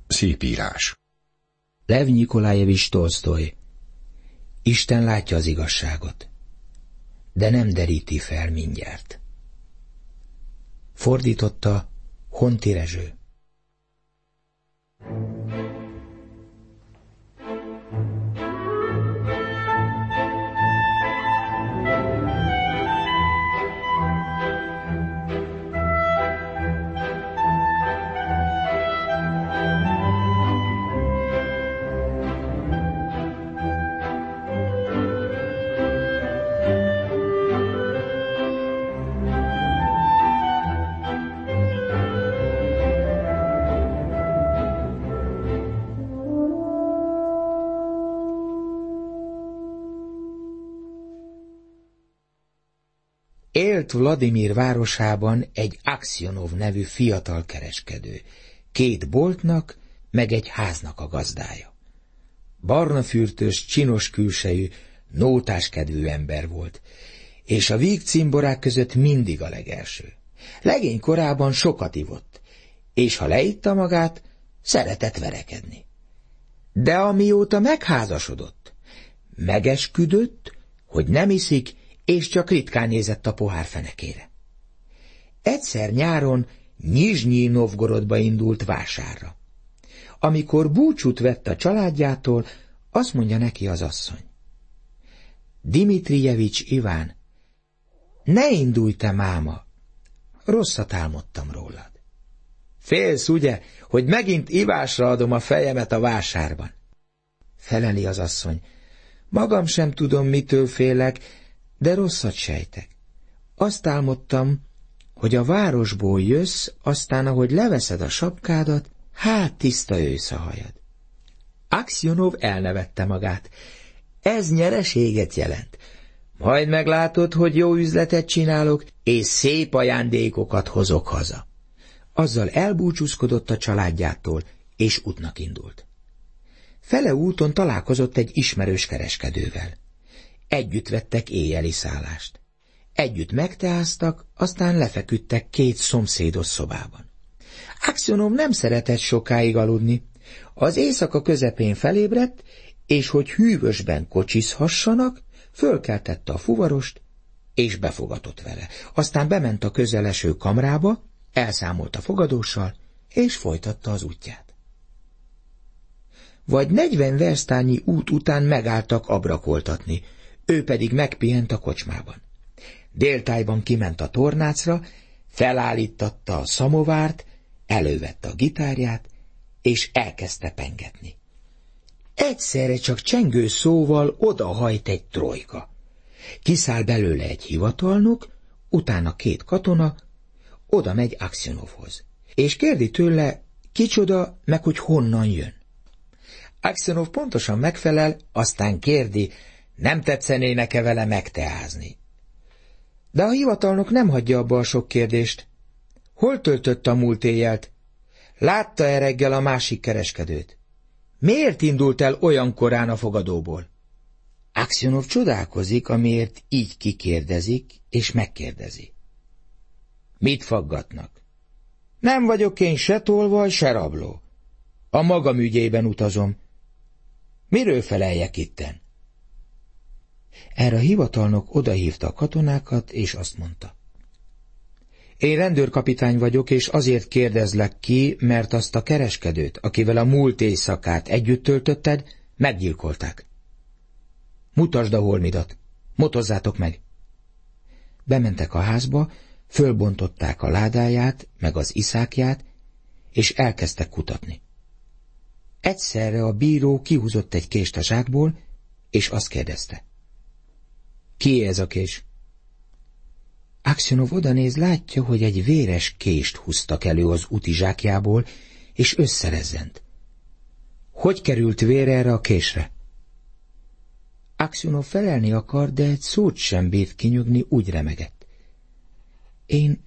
Szép írás. Lev Nyikolajevics Tolsztoj. Isten látja az igazságot, de nem deríti fel mindjárt. Fordította Honti Rezső. Élt Vladimir városában egy Aksjonov nevű fiatal kereskedő, 2 boltnak, meg egy háznak a gazdája. Barnafürtös, csinos külsejű, nótáskedvű ember volt, és a vígcimborák között mindig a legelső. Legény korában sokat ivott, és ha leitta magát, szeretett verekedni. De amióta megházasodott, megesküdött, hogy nem iszik, és csak ritkán nézett a pohár fenekére. Egyszer nyáron Nyizsnyi Novgorodba indult vásárra. Amikor búcsút vett a családjától, azt mondja neki az asszony: Dimitrijevics Iván, ne indulj te máma, rosszat álmodtam rólad. Félsz, ugye, hogy megint ivásra adom a fejemet a vásárban? Feleli az asszony: magam sem tudom, mitől félek, de rosszat sejtek. Azt álmodtam, hogy a városból jössz, aztán, ahogy leveszed a sapkádat, hát tiszta ősz a hajad. Aksjonov elnevette magát. Ez nyereséget jelent. Majd meglátod, hogy jó üzletet csinálok, és szép ajándékokat hozok haza. Azzal elbúcsúzkodott a családjától, és útnak indult. Fele úton találkozott egy ismerős kereskedővel. Együtt vettek éjjeli szállást. Együtt megteáztak, aztán lefeküdtek 2 szomszédos szobában. Aksjonov nem szeretett sokáig aludni. Az éjszaka közepén felébredt, és hogy hűvösben kocsizhassanak, fölkeltette a fuvarost, és befogatott vele. Aztán bement a közeleső kamrába, elszámolt a fogadóssal, és folytatta az útját. Vagy 40 versztányi út után megálltak abrakoltatni, ő pedig megpihent a kocsmában. Déltájban kiment a tornácra, felállítatta a szamovárt, elővette a gitárját, és elkezdte pengetni. Egyszerre csak csengő szóval odahajt egy trojka. Kiszáll belőle egy hivatalnok, utána 2 katona, oda megy Aksjonovhoz, és kérdi tőle, kicsoda, meg hogy honnan jön. Aksjonov pontosan megfelel, aztán kérdi, nem tetszenének-e vele megteázni. De a hivatalnok nem hagyja abba a sok kérdést. Hol töltött a múlt éjjelt? Látta-e reggel a másik kereskedőt? Miért indult el olyan korán a fogadóból? Aksjonov csodálkozik, amiért így kikérdezik, és megkérdezi. Mit faggatnak? Nem vagyok én se tolvaj, se rabló. A magam ügyében utazom. Miről feleljek itten? Erre a hivatalnok odahívta a katonákat, és azt mondta. Én rendőrkapitány vagyok, és azért kérdezlek ki, mert azt a kereskedőt, akivel a múlt éjszakát együtt töltötted, meggyilkolták. Mutasd a holmidat, motozzátok meg. Bementek a házba, fölbontották a ládáját, meg az iszákját, és elkezdtek kutatni. Egyszerre a bíró kihúzott egy kést a zsákból, és azt kérdezte. Ki ez a kés? Aksjonov odanéz, látja, hogy egy véres kést húztak elő az úti zsákjából, és összerezzent. Hogy került vér erre a késre? Aksjonov felelni akar, de egy szót sem bírt kinyögni, úgy remegett. Én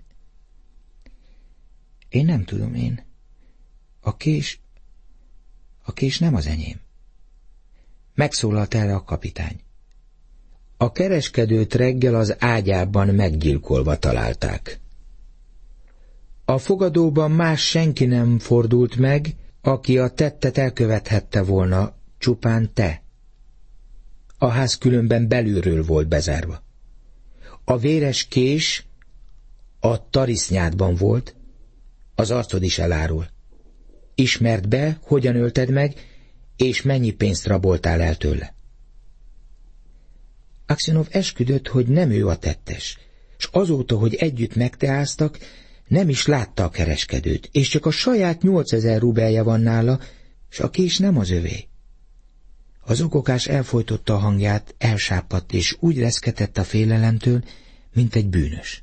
nem tudom, A kés nem az enyém. Megszólalt erre a kapitány. A kereskedőt reggel az ágyában meggyilkolva találták. A fogadóban más senki nem fordult meg, Aki a tettet elkövethette volna, csupán te. A ház különben belülről volt bezárva. A véres kés a tarisznyádban volt, az arcod is elárul. Ismerd be, hogyan ölted meg, és mennyi pénzt raboltál el tőle. Aksionov esküdött, hogy nem ő a tettes, s azóta, hogy együtt megteáztak, nem is látta a kereskedőt, és csak a saját 8000 rubelje van nála, s a kés nem az övé. Az okokás elfojtotta a hangját, elsápadt, és úgy reszketett a félelemtől, mint egy bűnös.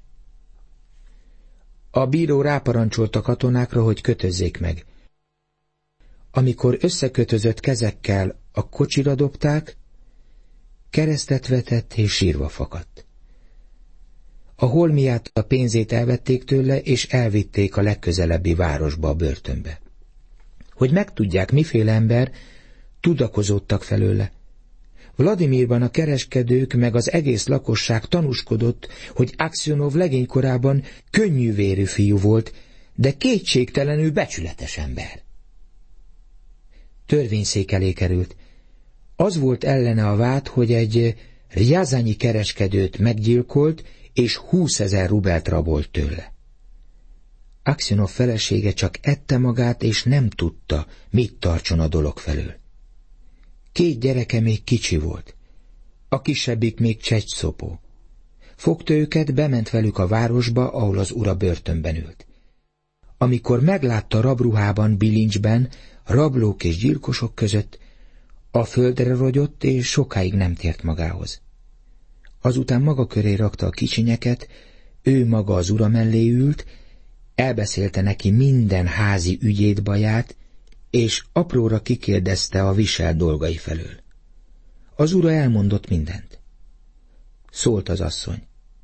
A bíró ráparancsolt a katonákra, hogy kötözzék meg. Amikor összekötözött kezekkel a kocsira dobták, keresztet vetett és sírva fakadt. A holmiát, a pénzét elvették tőle, és elvitték a legközelebbi városba, a börtönbe. Hogy megtudják, miféle ember, tudakozódtak felőle. Vladimirban a kereskedők meg az egész lakosság tanúskodott, hogy Aksionov legénykorában könnyűvérű fiú volt, de kétségtelenül becsületes ember. Törvényszék elé került. Az volt ellene a vád, hogy egy rjazanyi kereskedőt meggyilkolt, és 20 000 rubelt rabolt tőle. Aksionov felesége csak ette magát, és nem tudta, mit tartson a dolog felől. 2 gyereke még kicsi volt, a kisebbik még csecsszopó. Fogta őket, bement velük a városba, ahol az ura börtönben ült. Amikor meglátta rabruhában, bilincsben, rablók és gyilkosok között, a földre rogyott, és sokáig nem tért magához. Azután maga köré rakta a kicsinyeket, ő maga az ura mellé ült, elbeszélte neki minden házi ügyét, baját, és apróra kikérdezte a viselt dolgai felől. Az ura elmondott mindent. Szólt az asszony.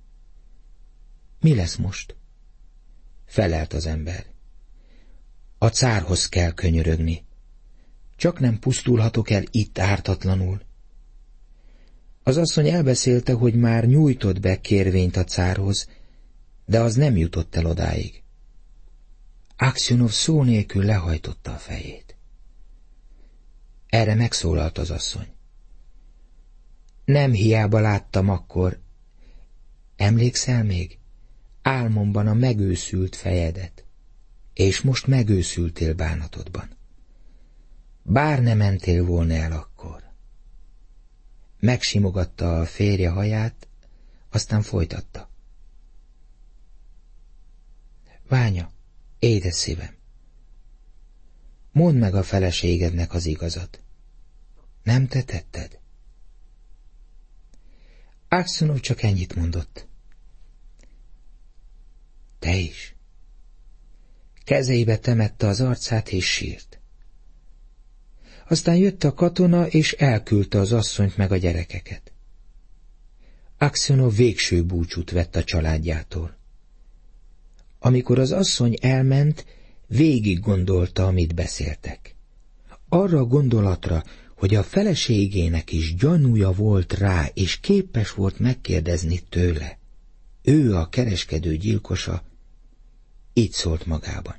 Mi lesz most? Felelt az ember. A cárhoz kell könyörögni. Csak nem pusztulhatok el itt ártatlanul. Az asszony elbeszélte, hogy már nyújtott be kérvényt a cárhoz, de az nem jutott el odáig. Aksionov szó nélkül lehajtotta a fejét. Erre megszólalt az asszony. Nem hiába láttam akkor. Emlékszel még? Álmomban a megőszült fejedet, és most megőszültél bánatodban. Bár ne mentél volna el akkor. Megsimogatta a férje haját, aztán folytatta. Ványa, édes szívem, mondd meg a feleségednek az igazat. Nem te tetted? Aksionov csak ennyit mondott. Te is. Kezeibe temette az arcát és sírt. Aztán jött a katona, és elküldte az asszonyt meg a gyerekeket. Aksionov végső búcsút vett a családjától. Amikor az asszony elment, végig gondolta, amit beszéltek. Arra a gondolatra, hogy a feleségének is gyanúja volt rá, és képes volt megkérdezni tőle. Ő a kereskedő gyilkosa, így szólt magában.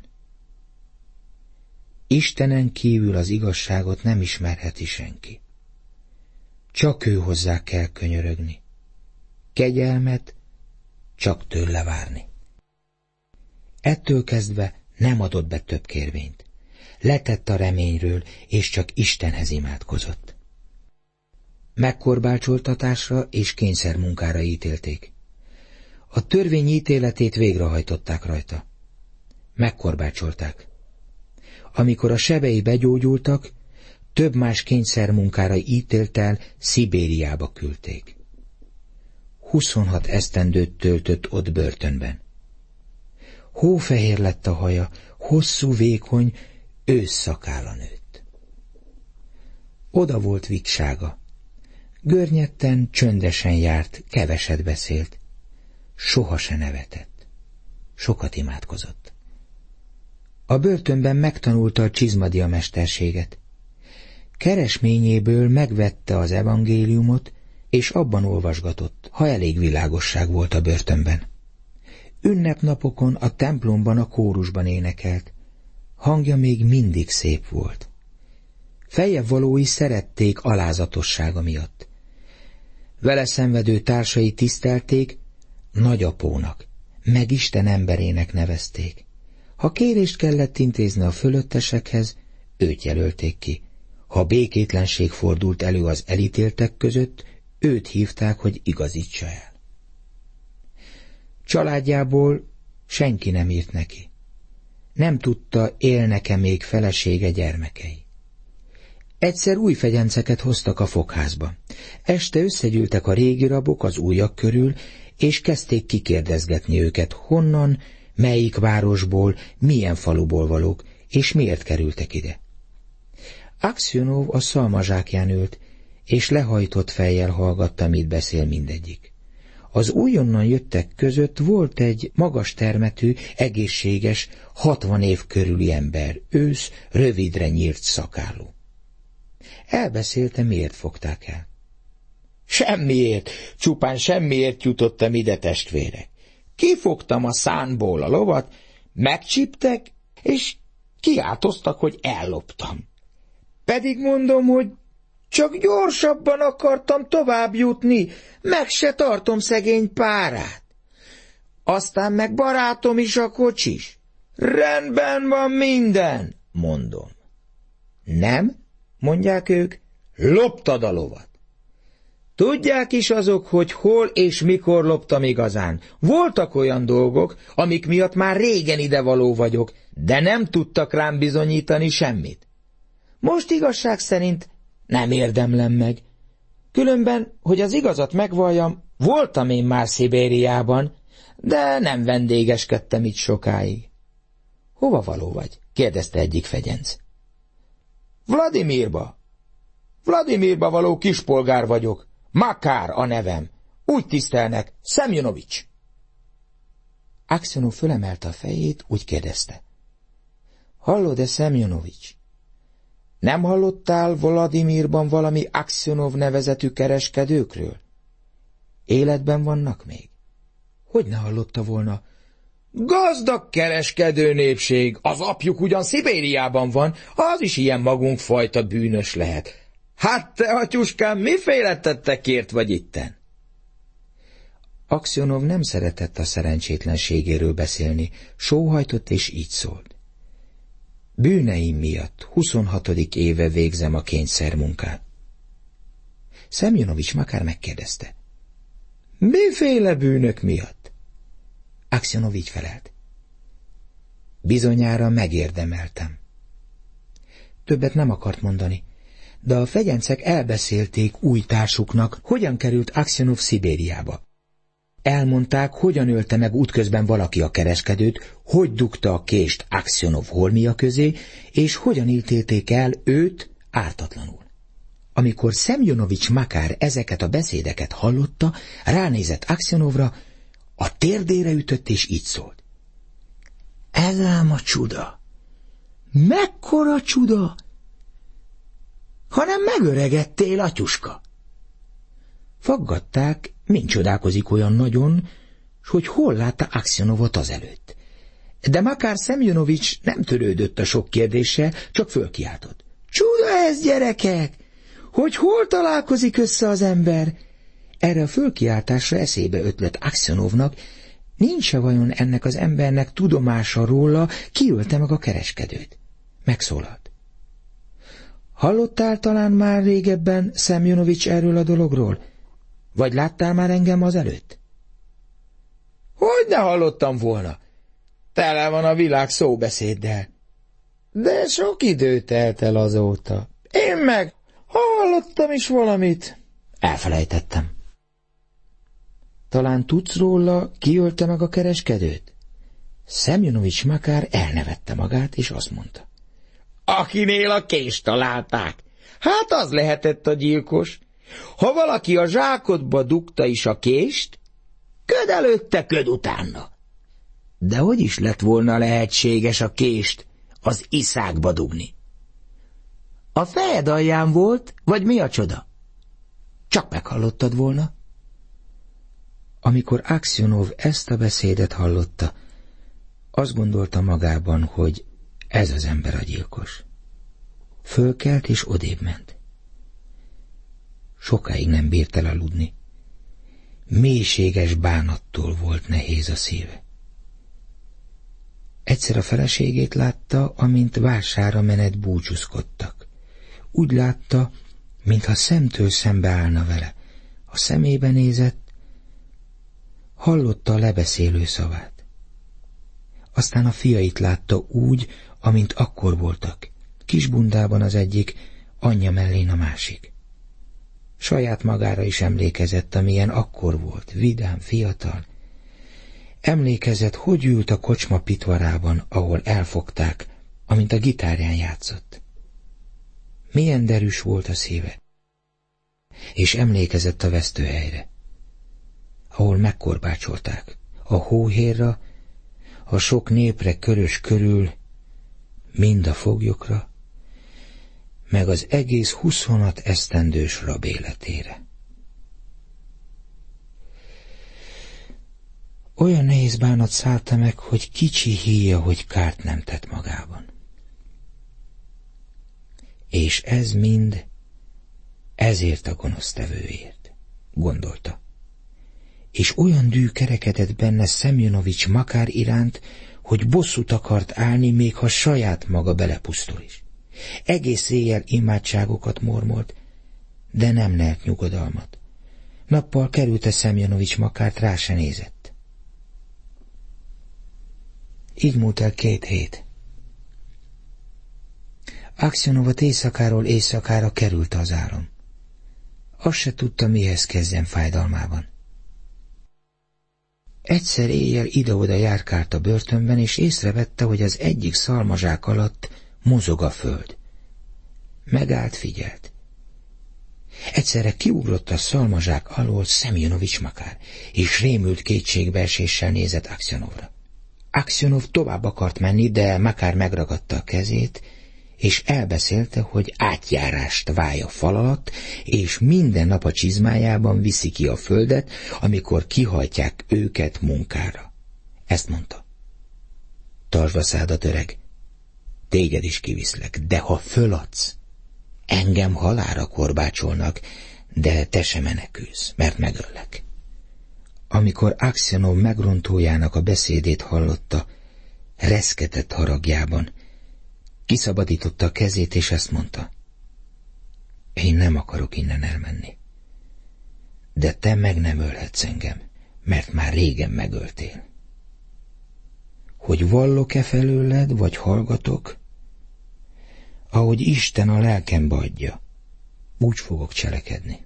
Istenen kívül az igazságot nem ismerheti senki. Csak ő hozzá kell könyörögni. Kegyelmet csak tőle várni. Ettől kezdve nem adott be több kérvényt. Letett a reményről, és csak Istenhez imádkozott. Megkorbácsoltatásra és kényszermunkára ítélték. A törvény ítéletét végrehajtották rajta. Megkorbácsolták. Amikor a sebei begyógyultak, több más kényszermunkára ítélt el, Szibériába küldték. 26 esztendőt töltött ott börtönben. Hófehér lett a haja, hosszú, vékony, ősszakálla nőtt. Oda volt viksága. Görnyetten, csöndesen járt, keveset beszélt. Soha se nevetett. Sokat imádkozott. A börtönben megtanulta a csizmadia mesterséget. Keresményéből megvette az evangéliumot, és abban olvasgatott, ha elég világosság volt a börtönben. Ünnepnapokon a templomban a kórusban énekelt. Hangja még mindig szép volt. Feljebb valói szerették alázatossága miatt. Vele szenvedő társai tisztelték, nagyapónak, meg Isten emberének nevezték. Ha kérést kellett intézni a fölöttesekhez, őt jelölték ki. Ha békétlenség fordult elő az elítéltek között, őt hívták, hogy igazítsa el. Családjából senki nem írt neki. Nem tudta, élnek-e még felesége, gyermekei. Egyszer új fegyenceket hoztak a fogházba. Este összegyűltek a régi rabok az újak körül, és kezdték kikérdezgetni őket, honnan, melyik városból, milyen faluból valók, és miért kerültek ide. Aksionov a szalmazsákján ült, és lehajtott fejjel hallgatta, mit beszél mindegyik. Az újonnan jöttek között volt egy magas termetű, egészséges, 60 év körüli ember, ősz, rövidre nyírt szakállú. Elbeszélte, miért fogták el. Semmiért, csupán semmiért jutottam ide, testvérek. Kifogtam a szánból a lovat, megcsíptek, és kiáltoztak, hogy elloptam. Pedig mondom, hogy csak gyorsabban akartam tovább jutni, meg se tartom szegény párát. Aztán meg barátom is a kocsis. Rendben van minden, mondom. Nem, mondják ők, loptad a lovat. Tudják is azok, hogy hol és mikor loptam igazán. Voltak olyan dolgok, amik miatt már régen idevaló vagyok, de nem tudtak rám bizonyítani semmit. Most igazság szerint nem érdemlem meg. Különben, hogy az igazat megvalljam, voltam én már Szibériában, de nem vendégeskedtem itt sokáig. Hova való vagy? Kérdezte egyik fegyenc. Vladimirba. Vladimirba való kispolgár vagyok. Makár a nevem. Úgy tisztelnek, Szemjonovics. Aksionov fölemelte a fejét, úgy kérdezte. Hallod-e, Szemjonovics? Nem hallottál Vladimirban valami Aksionov nevezetű kereskedőkről? Életben vannak még? Hogy ne hallotta volna? Gazdag kereskedő népség, az apjuk ugyan Szibériában van, az is ilyen magunkfajta bűnös lehet. Hát te, atyuskám, miféle tettekért vagy itten? Aksionov nem szeretett a szerencsétlenségéről beszélni, sóhajtott és így szólt. Bűneim miatt 26. éve végzem a kényszermunkát. Szemjonovics Makár megkérdezte. Miféle bűnök miatt? Aksionov így felelt. Bizonyára megérdemeltem. Többet nem akart mondani, de a fegyencek elbeszélték új társuknak, hogyan került Aksionov Szibériába. Elmondták, hogyan ölte meg útközben valaki a kereskedőt, hogy dugta a kést Aksionov holmia közé, és hogyan ítélték el őt ártatlanul. Amikor Szemjonovics Makár ezeket a beszédeket hallotta, ránézett Aksionovra, a térdére ütött és így szólt. Ez ám a csuda! Mekkora csuda! Hanem megöregedtél, atyuska! Faggatták, mind csodálkozik olyan nagyon, s hogy hol látta Aksionovot azelőtt. De Makár Szemjonovics nem törődött a sok kérdéssel, csak fölkiáltott. Csuda ez, gyerekek! Hogy hol találkozik össze az ember? Erre a fölkiáltásra eszébe ötlött Aksionovnak, nincs-e vajon ennek az embernek tudomása róla, ki ölte meg a kereskedőt? Megszólalt. Hallottál talán már régebben, Szemjonovics, erről a dologról? Vagy láttál már engem azelőtt? Hogy ne hallottam volna? Tele van a világ szóbeszéddel. De sok idő telt el azóta. Én meg hallottam is valamit. Elfelejtettem. Talán tudsz róla, ki ölte meg a kereskedőt? Szemjonovics Makár elnevette magát, és azt mondta. Akinél a kést találták. Hát az lehetett a gyilkos. Ha valaki a zsákodba dugta is a kést, köd előtte, köd utána. De hogy is lett volna lehetséges a kést az iszákba dugni? A fejed alján volt, vagy mi a csoda? Csak meghallottad volna. Amikor Aksionov ezt a beszédet hallotta, azt gondolta magában, hogy Ez az ember a gyilkos. Fölkelt és odébb ment. Sokáig nem bírt el aludni. Mélységes bánattól volt nehéz a szíve. Egyszer a feleségét látta, amint vására menet búcsúzkodtak. Úgy látta, mintha szemtől szembe állna vele. A szemébe nézett, hallotta a lebeszélő szavát. Aztán a fiait látta úgy, amint akkor voltak. Kisbundában az egyik, anyja mellén a másik. Saját magára is emlékezett, amilyen akkor volt, vidám, fiatal. Emlékezett, hogy ült a kocsma pitvarában, ahol elfogták, amint a gitárján játszott. Milyen derűs volt a szíve. És emlékezett a vesztőhelyre, ahol megkorbácsolták, a hóhérra, a sok népre körös körül, mind a foglyokra, meg az egész 26 esztendős rab életére. Olyan nehéz bánat szállta meg, hogy kicsi híja, hogy kárt nem tett magában. És ez mind ezért a gonosztevőért, gondolta. És olyan dű kerekedett benne Szemjonovics Makár iránt, hogy bosszút akart állni, még ha saját maga belepusztul is. Egész éjjel imádságokat mormolt, de nem lelt nyugodalmat. Nappal kerülte Szemjonovics Makárt, rá se nézett. Így múlt el 2 hét. Aksionovat éjszakáról éjszakára került az álom. Azt se tudta, mihez kezdjen fájdalmában. Egyszer éjjel ide-oda járkált a börtönben, és észrevette, hogy az egyik szalmazsák alatt mozog a föld. Megállt, figyelt. Egyszerre kiugrott a szalmazsák alól Szemjonovics Makár, és rémült kétségbeeséssel nézett Aksionovra. Aksionov tovább akart menni, de Makár megragadta a kezét, és elbeszélte, hogy átjárást válj a fal alatt, és minden nap a csizmájában viszi ki a földet, amikor kihajtják őket munkára. Ezt mondta. Tartsd a szádat, öreg, téged is kiviszlek, de ha föladsz, engem halálra korbácsolnak, de te se menekülsz, mert megöllek. Amikor Aksionov megrontójának a beszédét hallotta, reszketett haragjában, kiszabadította a kezét, és ezt mondta. Én nem akarok innen elmenni. De te meg nem ölhetsz engem, mert már régen megöltél. Hogy vallok-e felőled, vagy hallgatok? Ahogy Isten a lelkembe adja, úgy fogok cselekedni.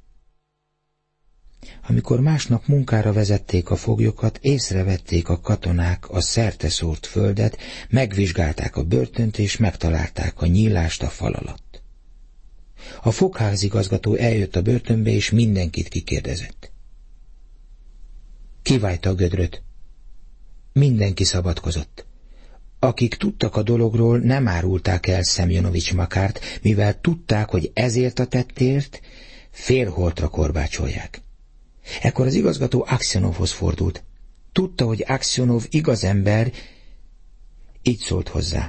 Amikor másnap munkára vezették a foglyokat, észrevették a katonák a szerteszórt földet, megvizsgálták a börtönt, és megtalálták a nyílást a fal alatt. A fogházigazgató eljött a börtönbe, és mindenkit kikérdezett. Kivájta a gödröt. Mindenki szabadkozott. Akik tudtak a dologról, nem árulták el Szemjonovics Makárt, mivel tudták, hogy ezért a tettért félholtra korbácsolják. Ekkor az igazgató Aksionovhoz fordult. Tudta, hogy Aksionov igaz ember, így szólt hozzá.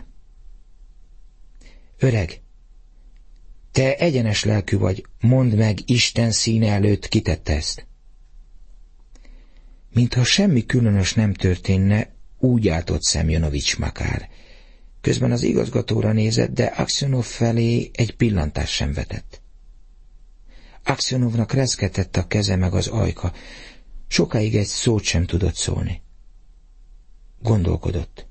Öreg, te egyenes lelkű vagy, mondd meg, Isten színe előtt kitette ezt. Mintha semmi különös nem történne, úgy állt Szemjonovics Makár. Közben az igazgatóra nézett, de Aksionov felé egy pillantást sem vetett. Aksionovnak reszketett a keze meg az ajka, sokáig egy szót sem tudott szólni. Gondolkodott.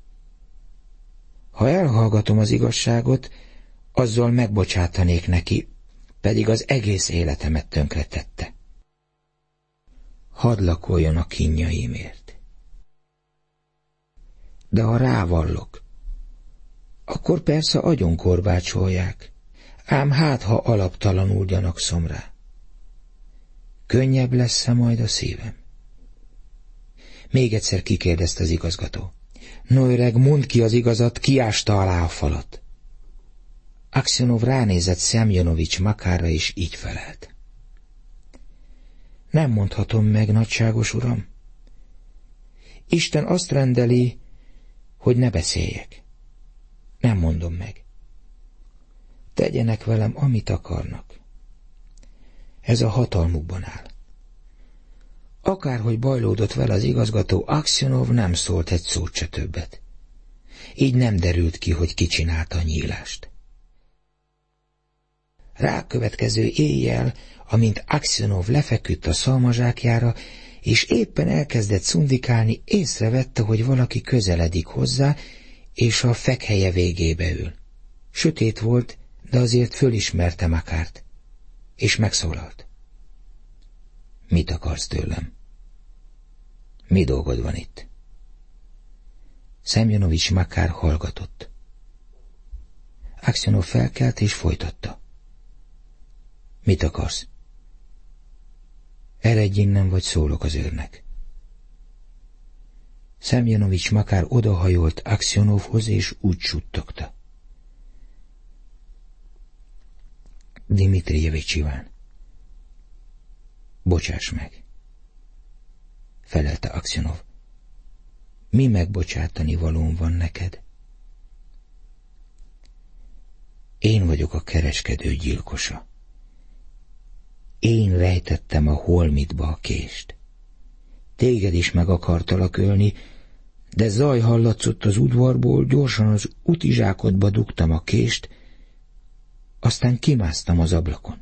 Ha elhallgatom az igazságot, azzal megbocsátanék neki, pedig az egész életemet tönkretette. Hadd lakoljon a kínjaimért. De ha rávallok, akkor persze agyonkorbácsolják, ám hát, ha alaptalanul gyanakszom rá. Könnyebb lesz-e majd a szívem? Még egyszer kikérdezte az igazgató. No, öreg, mondd ki az igazat, ki ásta alá a falat. Aksionov ránézett Szemjonovics Makárra, és így felelt. Nem mondhatom meg, nagyságos uram. Isten azt rendeli, hogy ne beszéljek. Nem mondom meg. Tegyenek velem, amit akarnak. Ez a hatalmukban áll. Akárhogy bajlódott vele az igazgató, Aksionov nem szólt egy szót se többet. Így nem derült ki, hogy ki csinálta a nyílást. Rákövetkező éjjel, amint Aksionov lefeküdt a szalmazsákjára, és éppen elkezdett szundikálni, észrevette, hogy valaki közeledik hozzá, és a fekhelye végébe ül. Sötét volt, de azért fölismerte Makárt, és megszólalt. Mit akarsz tőlem? Mi dolgod van itt? Szemjonovics Makár hallgatott. Aksionov felkelt és folytatta. Mit akarsz? Eredj innen, vagy szólok az őrnek. Szemjonovics Makár odahajolt Aksionovhoz, és úgy suttogta. Dimitrijevics Iván, bocsáss meg, felelte Aksionov. Mi megbocsátani valóm van neked? Én vagyok a kereskedő gyilkosa. Én rejtettem a holmitba a kést. Téged is meg akartalak ölni, de zaj hallatszott az udvarból, gyorsan az utizsákodba dugtam a kést, aztán kimásztam az ablakon.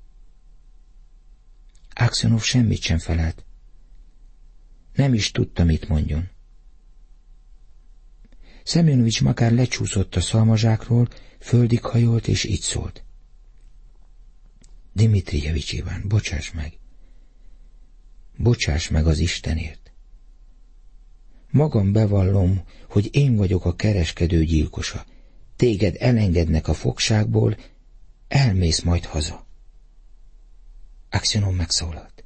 Aksionov semmit sem felelt. Nem is tudta, mit mondjon. Szemjonovics Makár lecsúszott a szalmazsákról, földig hajolt, és így szólt. Dimitrijevics Iván, bocsáss meg. Bocsáss meg az Istenért. Magam bevallom, hogy én vagyok a kereskedő gyilkosa. Téged elengednek a fogságból, elmész majd haza. Aksionov megszólalt.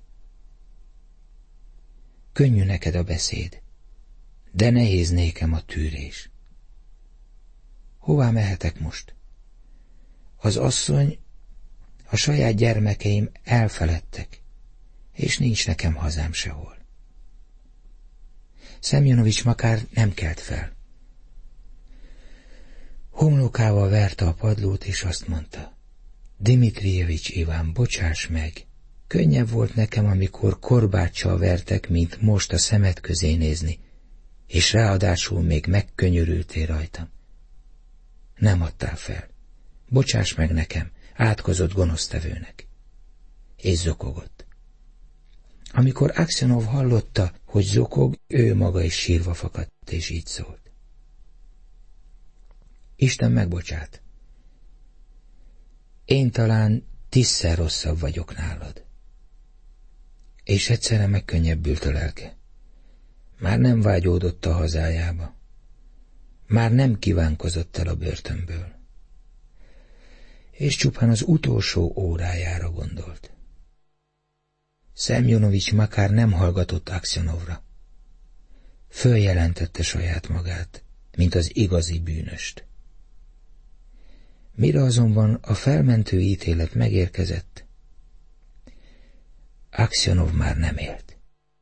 Könnyű neked a beszéd, de nehéz nékem a tűrés. Hová mehetek most? Az asszony, a saját gyermekeim elfeledtek, és nincs nekem hazám sehol. Szemjonovics Makár nem kelt fel. Homlokával verte a padlót, és azt mondta. Dimitrijevics Iván, bocsáss meg, könnyebb volt nekem, amikor korbáccsal vertek, mint most a szemed közé nézni, és ráadásul még megkönyörültél rajtam. Nem adtál fel. Bocsáss meg nekem, átkozott gonosztevőnek. És zokogott. Amikor Aksionov hallotta, hogy zokog, ő maga is sírva fakadt, és így szólt. Isten megbocsát. Én talán 10-szer rosszabb vagyok nálad. És egyszerre megkönnyebbült a lelke. Már nem vágyódott a hazájába. Már nem kívánkozott el a börtönből. És csupán az utolsó órájára gondolt. Szemjonovics Makár nem hallgatott Aksionovra. Följelentette saját magát, mint az igazi bűnöst. Mire azonban a felmentő ítélet megérkezett, Aksionov már nem élt.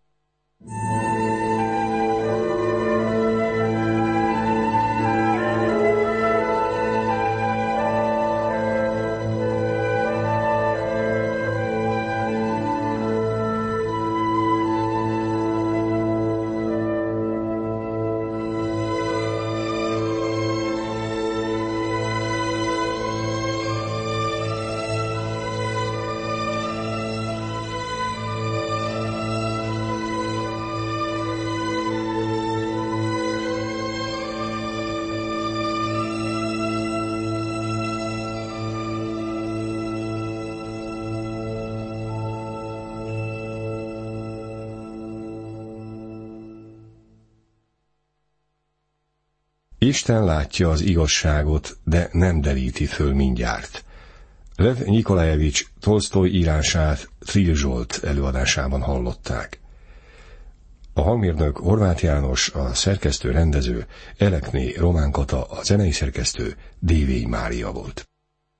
Isten látja az igazságot, de nem deríti föl mindjárt. Lev Nikolajevics Tolsztoj írását Trill Zsolt előadásában hallották. A hangmérnök Horváth János, a szerkesztő rendező Elekné Román Kata, a zenei szerkesztő Dévényi Mária volt.